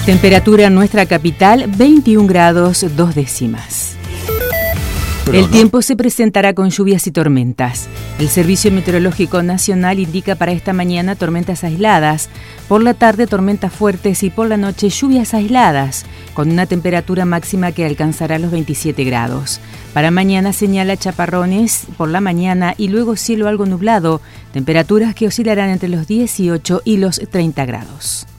Temperatura en nuestra capital, 21 grados 2 décimas. El tiempo se presentará con lluvias y tormentas. El Servicio Meteorológico Nacional indica para esta mañana tormentas aisladas, por la tarde tormentas fuertes y por la noche lluvias aisladas, con una temperatura máxima que alcanzará los 27 grados. Para mañana señala chaparrones por la mañana y luego cielo algo nublado, temperaturas que oscilarán entre los 18 y los 30 grados.